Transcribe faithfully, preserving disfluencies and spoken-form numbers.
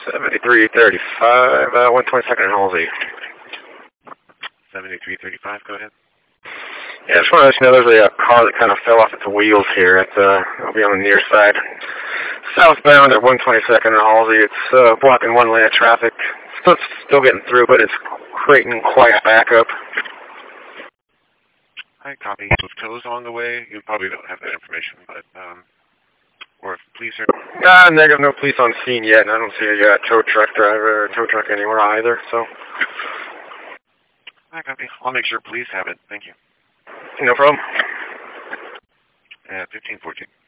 seventy-three thirty-five, uh, one twenty-second and Halsey. seventy-three thirty-five, go ahead. Yeah, I just want to let you know there's a, a car that kind of fell off its wheels here. It's, uh, I'll be on the near side. Southbound at one twenty-second and Halsey. It's uh, blocking one lane of traffic. Still, still getting through, but it's creating quite a backup. I copy. With tows on the way, you probably don't have that information, but, um, or if police are... Nah, negative, no police on scene yet, and I don't see a uh, tow truck driver or tow truck anywhere either, so... I copy. I'll make sure police have it. Thank you. No problem. Uh, fifteen fourteen.